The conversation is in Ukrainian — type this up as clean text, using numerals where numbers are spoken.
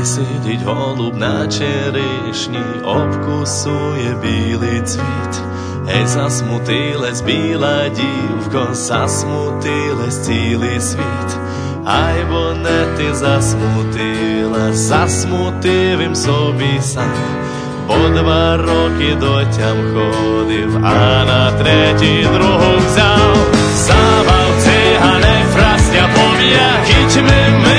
Sидить голуб на черешні, обкусує білий цвіт. Ей, засмутилась біла дівко, засмутилась цілий світ. Ай, бо не ти засмутила, засмутив собі сам. По 2 роки дотям ходив, а на 3-й другу взяв. Завав циганей, фрастя поб'є, кітьми ми